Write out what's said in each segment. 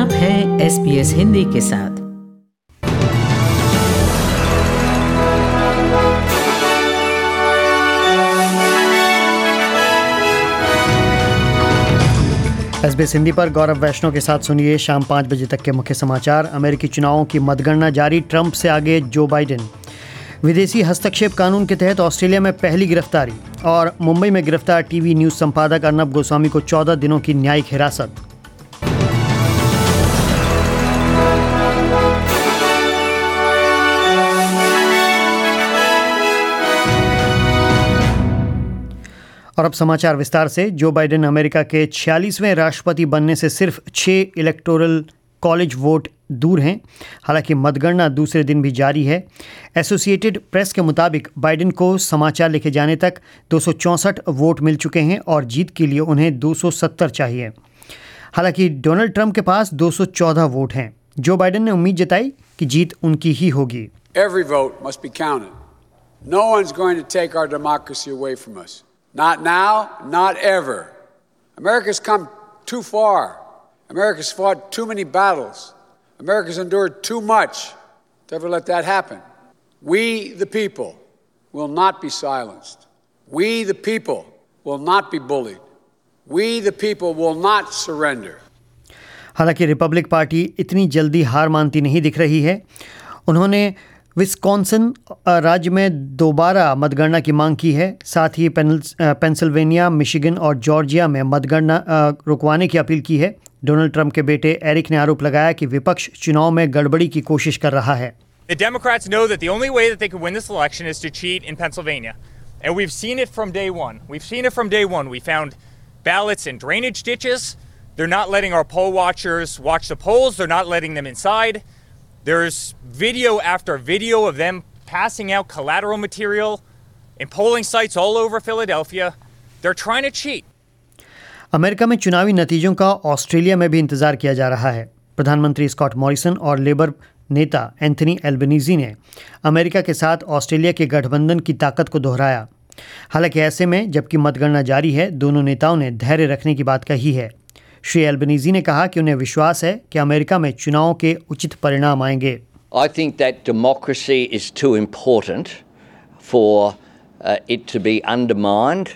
आप हैं SBS हिंदी के साथ। SBS हिंदी पर गौरव वैष्णव के साथ सुनिए शाम 5 बजे तक के मुख्य समाचार। अमेरिकी चुनावों की मतगणना जारी, ट्रंप से आगे जो बाइडेन। विदेशी हस्तक्षेप कानून के तहत ऑस्ट्रेलिया में पहली गिरफ्तारी, और मुंबई में गिरफ्तार टीवी न्यूज़ संपादक अर्नब गोस्वामी को 14 दिनों की न्यायिक हिरासत। और अब समाचार विस्तार से। जो बाइडेन अमेरिका के 46वें राष्ट्रपति बनने से सिर्फ 6 इलेक्टोरल कॉलेज वोट दूर हैं। हालांकि मतगणना दूसरे दिन भी जारी है। एसोसिएटेड प्रेस के मुताबिक बाइडेन को समाचार लिखे जाने तक 264 वोट मिल चुके हैं और जीत के लिए उन्हें 270 चाहिए। हालांकि डोनाल्ड ट्रंप के पास 214 वोट हैं। जो बाइडेन ने उम्मीद जताई कि जीत उनकी ही होगी। Every vote must be counted. No one's going to take our democracy away from us. Not now, not ever. America's come too far. America's fought too many battles. America's endured too much to ever let that happen. We, the people, will not be silenced. We, the people, will not be bullied. We, the people, will not surrender. हालांकि Republic party इतनी जल्दी हार मानती नहीं दिख रही है। उन्होंने विस्कॉन्सिन राज्य में दोबारा मतगणना की मांग की है। साथ ही पेंसिल्वेनिया, मिशिगन और जॉर्जिया में मतगणना रुकवाने की अपील की है। डोनाल्ड ट्रंप के बेटे एरिक ने आरोप लगाया कि विपक्ष चुनाव में गड़बड़ी की कोशिश कर रहा है। The Democrats know that the only way that they could win this election is to cheat in Pennsylvania. And we've seen it from day one. We found ballots in drainage ditches. They're not letting our poll watchers watch the polls. They're not letting them inside. There's video after video of them passing out collateral material in polling sites all over Philadelphia. They're trying to cheat. America में चुनावी नतीजों का Australia में भी इंतजार किया जा रहा है। प्रधानमंत्री स्कॉट मॉरिसन और लेबर नेता एंथनी एल्बनीज़ी ने अमेरिका के साथ ऑस्ट्रेलिया के गठबंधन की ताकत को दोहराया। हालांकि ऐसे में जबकि मतगणना जारी है, दोनों नेताओं ने धैर्य रखने की बात कही है। श्री एल्बनीज़ी ने कहा कि उन्हें विश्वास है कि अमेरिका में चुनाव के उचित परिणाम आएंगे। I think that democracy is too important for it to be undermined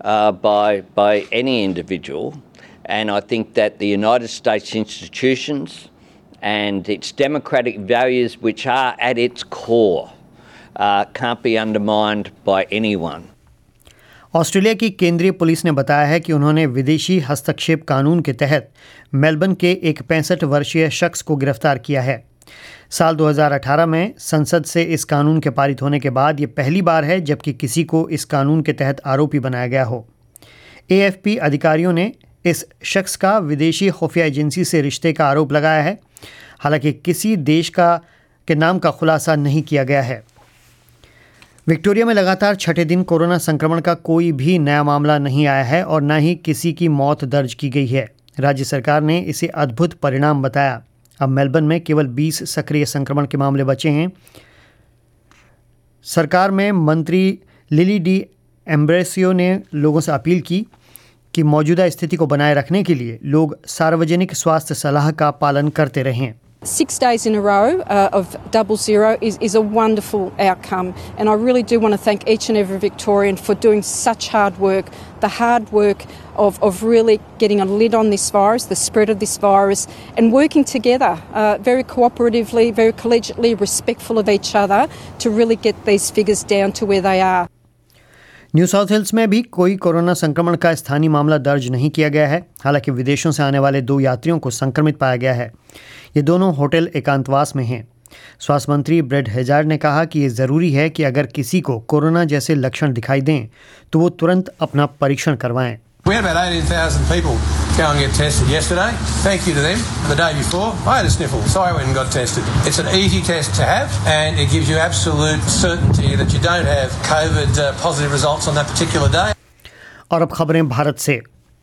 by any individual, and I think that the United States institutions and its democratic values, which are at its core, can't be undermined by anyone. Australia की केंद्रीय police ने बताया है कि उन्होंने विदेशी हस्तक्षेप कानून के तहत मेलबर्न के एक 65 वर्षीय शख्स को गिरफ्तार किया है। साल 2018 में संसद से इस कानून के पारित होने के बाद ये पहली बार है जबकि किसी को इस कानून के तहत आरोपी बनाया गया हो। AFP अधिकारियों ने इस शख्स का विदेशी खुफिया एजेंसी से रिश्ते का आरोप लगाया है। हालांकि किसी देश के नाम का खुलासा नहीं किया गया है। विक्टोरिया में लगातार छठे दिन कोरोना संक्रमण का कोई भी नया मामला नहीं आया है और न ही किसी की मौत दर्ज की गई है। राज्य सरकार ने इसे अद्भुत परिणाम बताया। अब मेलबर्न में केवल 20 सक्रिय संक्रमण के मामले बचे हैं। सरकार में मंत्री लिली डी एम्ब्रेसियो ने लोगों से अपील की कि मौजूदा स्थिति को बनाए रखने के लिए लोग सार्वजनिक स्वास्थ्य सलाह का पालन करते रहें। 6 days in a row of 00 is a wonderful outcome, and I really do want to thank each and every Victorian for doing such hard work, the hard work of really getting a lid on this virus, the spread of this virus, and working together very cooperatively, very collegiately, respectful of each other to really get these figures down to where they are. New South Wales में भी कोई corona संक्रमण का स्थानीय मामला दर्ज नहीं किया गया है। हालांकि विदेशों से आने वाले 2 यात्रियों को संक्रमित पाया गया है। ये दोनों होटल एकांतवास में हैं। स्वास्थ्य मंत्री ब्रेड हेजार्ड ने कहा कि ये ज़रूरी है कि अगर किसी को कोरोना जैसे लक्षण दिखाई दें तो वो तुरंत अपना परीक्षण करवाएं। We had about 18,000 people go and get tested yesterday. Thank you to them. The day before, I had a sniffle, so I went and got tested. It's an easy test to have, and it gives you absolute certainty that you don't have COVID positive results on that particular day. और अब खबरें भारत से।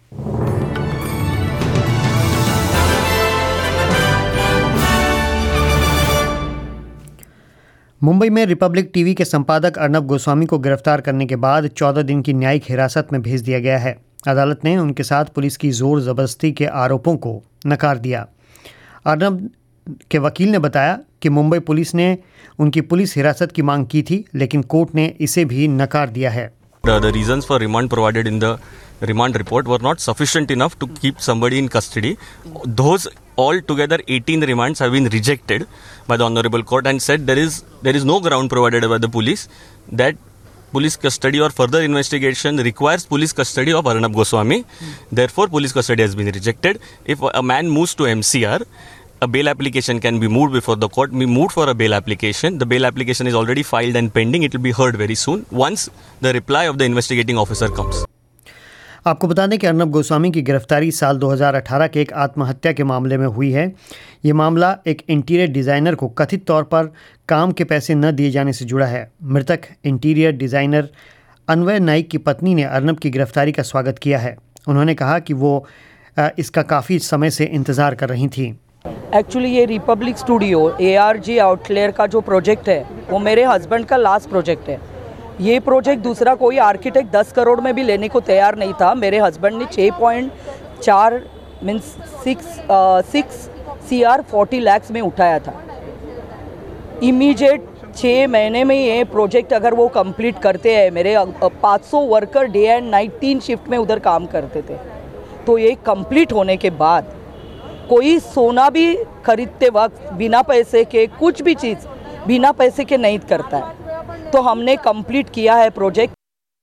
मुंबई में Republic TV के संपादक अर्नब गोस्वामी को गिरफ्तार करने के बाद 14 दिन की न्यायिक हिरासत में भेज दिया गया है। अदालत ने उनके साथ पुलिस की जोर जबरदस्ती के आरोपों को नकार दिया। अर्नब के वकील ने बताया कि मुंबई पुलिस ने उनकी पुलिस हिरासत की मांग की थी, लेकिन कोर्ट ने इसे भी नकार दिया है। The reasons for remand provided in the remand report were not sufficient enough to keep somebody in custody. Those altogether 18 remands have been rejected by the Honorable Court and said there is no ground provided by the police that police custody or further investigation requires police custody of Arnab Goswami. Therefore, police custody has been rejected. If a man moves to MCR, a bail application can be moved before the court. We moved for a bail application. The bail application is already filed and pending. It will be heard very soon once the reply of the investigating officer comes. आपको बता दें कि अर्नब गोस्वामी की गिरफ्तारी साल 2018 के एक आत्महत्या के मामले में हुई है। ये मामला एक इंटीरियर डिज़ाइनर को कथित तौर पर काम के पैसे न दिए जाने से जुड़ा है। मृतक इंटीरियर डिज़ाइनर अन्वय नाइक की पत्नी ने अर्नब की गिरफ्तारी का स्वागत किया है। उन्होंने कहा कि वो इसका काफ़ी समय से इंतज़ार कर रही थी। एक्चुअली ये रिपब्लिक स्टूडियो ARG आउटलेयर का जो प्रोजेक्ट है वो मेरे हस्बैंड का लास्ट प्रोजेक्ट है। ये प्रोजेक्ट दूसरा कोई आर्किटेक्ट 10 करोड़ में भी लेने को तैयार नहीं था। मेरे हस्बैंड ने 6.4 मीन्स 6 CR 40 lakhs में उठाया था। इमीडिएट 6 महीने में ये प्रोजेक्ट अगर वो कंप्लीट करते हैं, मेरे 500 worker day and night 3 shift में उधर काम करते थे, तो ये कंप्लीट होने के बाद कोई सोना भी खरीदते वक्त बिना पैसे के, कुछ भी चीज़ बिना पैसे के नहीं करता है। तो हमने कंप्लीट किया है प्रोजेक्ट।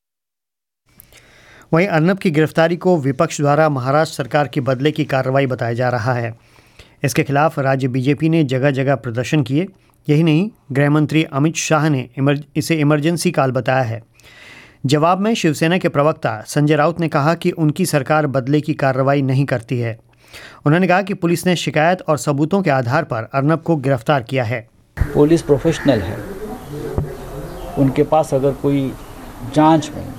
वहीं अर्नब की गिरफ्तारी को विपक्ष द्वारा महाराष्ट्र सरकार की बदले की कार्रवाई बताया जा रहा है। इसके खिलाफ राज्य बीजेपी ने जगह जगह प्रदर्शन किए। यही नहीं, गृह मंत्री अमित शाह ने इसे इमरजेंसी काल बताया है। जवाब में शिवसेना के प्रवक्ता संजय राउत ने कहा कि उनकी सरकार बदले की कार्रवाई नहीं करती है। उन्होंने कहा कि पुलिस ने शिकायत और सबूतों के आधार पर अर्नब को गिरफ्तार किया है। पुलिस प्रोफेशनल है, उनके पास अगर कोई जांच में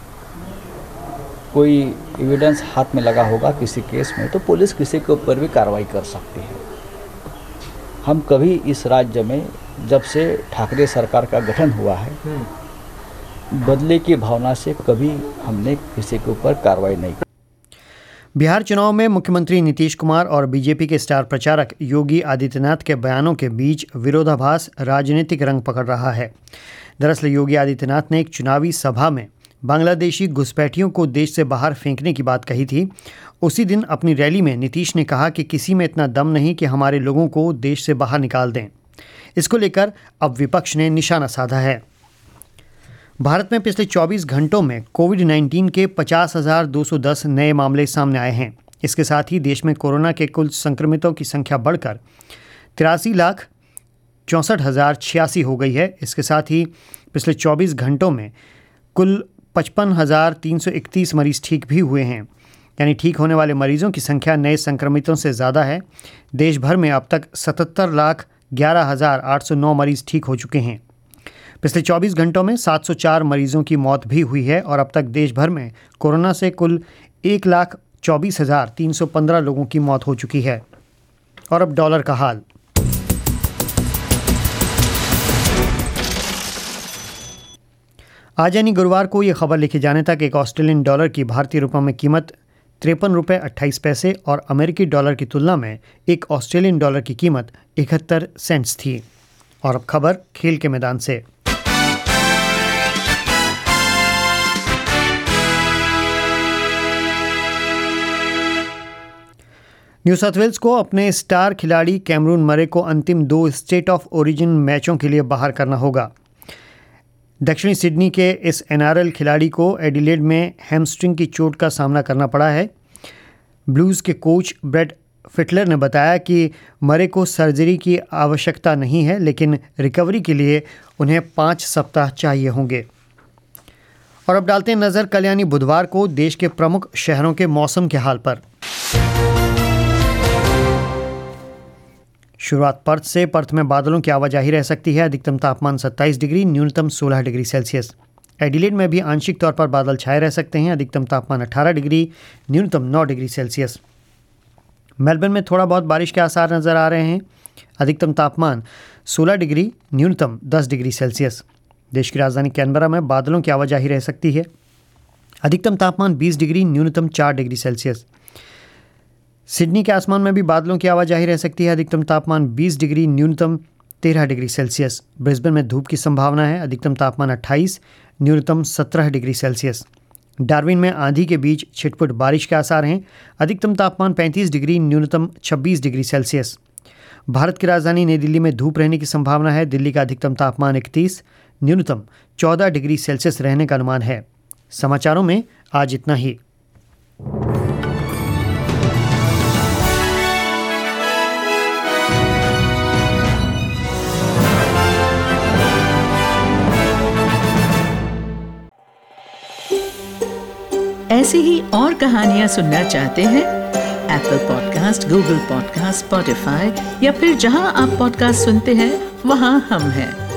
कोई एविडेंस हाथ में लगा होगा किसी केस में, तो पुलिस किसी के ऊपर भी कार्रवाई कर सकती है। हम कभी इस राज्य में जब से ठाकरे सरकार का गठन हुआ है, बदले की भावना से कभी हमने किसी के ऊपर कार्रवाई नहीं की। बिहार चुनाव में मुख्यमंत्री नीतीश कुमार और बीजेपी के स्टार प्रचारक योगी आदित्यनाथ के बयानों के बीच विरोधाभास राजनीतिक रंग पकड़ रहा है। दरअसल योगी आदित्यनाथ ने एक चुनावी सभा में बांग्लादेशी घुसपैठियों को देश से बाहर फेंकने की बात कही थी। उसी दिन अपनी रैली में नीतीश ने कहा कि किसी में इतना दम नहीं कि हमारे लोगों को देश से बाहर निकाल दें। इसको लेकर अब विपक्ष ने निशाना साधा है। भारत में पिछले 24 घंटों में कोविड-19 के 50,210 नए मामले सामने आए हैं। इसके साथ ही देश में कोरोना के कुल संक्रमितों की संख्या बढ़कर 83,64,086 हो गई है। इसके साथ ही पिछले 24 घंटों में कुल 55,331 मरीज ठीक भी हुए हैं, यानी ठीक होने वाले मरीजों की संख्या नए संक्रमितों से ज़्यादा है। देश भर में अब तक 77,11,809 मरीज ठीक हो चुके हैं। पिछले 24 घंटों में 704 मरीजों की मौत भी हुई है और अब तक देश भर में कोरोना से कुल 1,24,315 लोगों की मौत हो चुकी है। और अब डॉलर का हाल। आज यानी गुरुवार को ये खबर लिखे जाने तक एक ऑस्ट्रेलियन डॉलर की भारतीय रुपयों में कीमत 53 रुपये 28 पैसे और अमेरिकी डॉलर की तुलना में एक ऑस्ट्रेलियन डॉलर की कीमत 71 सेंट्स थी। और अब खबर खेल के मैदान से। न्यू साउथ वेल्स को अपने स्टार खिलाड़ी कैमरून मरे को अंतिम 2 स्टेट ऑफ ओरिजिन मैचों के लिए बाहर करना होगा। दक्षिणी सिडनी के इस NRL खिलाड़ी को एडिलेड में हैमस्ट्रिंग की चोट का सामना करना पड़ा है। ब्लूज़ के कोच ब्रेड फिटलर ने बताया कि मरे को सर्जरी की आवश्यकता नहीं है, लेकिन रिकवरी के लिए उन्हें 5 सप्ताह चाहिए होंगे। और अब डालते हैं नज़र कल यानी बुधवार को देश के प्रमुख शहरों के मौसम के हाल पर। शुरुआत पर्थ से। पर्थ में बादलों की आवाजाही रह सकती है। अधिकतम तापमान 27 डिग्री, न्यूनतम 16 डिग्री सेल्सियस। एडिलेड में भी आंशिक तौर पर बादल छाए रह सकते हैं। अधिकतम तापमान 18 डिग्री, न्यूनतम 9 डिग्री सेल्सियस। मेलबर्न में थोड़ा बहुत बारिश के आसार नज़र आ रहे हैं। अधिकतम तापमान 16 डिग्री, न्यूनतम 10 डिग्री सेल्सियस। देश की राजधानी कैनबरा में बादलों की आवाजाही रह सकती है। अधिकतम तापमान 20 डिग्री, न्यूनतम 4 डिग्री सेल्सियस। सिडनी के आसमान में भी बादलों की आवाजाही रह सकती है। अधिकतम तापमान 20 डिग्री, न्यूनतम 13 डिग्री सेल्सियस। ब्रिस्बेन में धूप की संभावना है। अधिकतम तापमान 28, न्यूनतम 17 डिग्री सेल्सियस। डार्विन में आंधी के बीच छिटपुट बारिश के आसार हैं। अधिकतम तापमान 35 डिग्री, न्यूनतम 26 डिग्री सेल्सियस। भारत की राजधानी नई दिल्ली में धूप रहने की संभावना है। दिल्ली का अधिकतम तापमान 31, न्यूनतम 14 डिग्री सेल्सियस रहने का अनुमान है। समाचारों में आज इतना ही। ऐसी ही और कहानियां सुनना चाहते हैं? Apple podcast, Google podcast, Spotify या फिर जहां आप पॉडकास्ट सुनते हैं वहां हम हैं।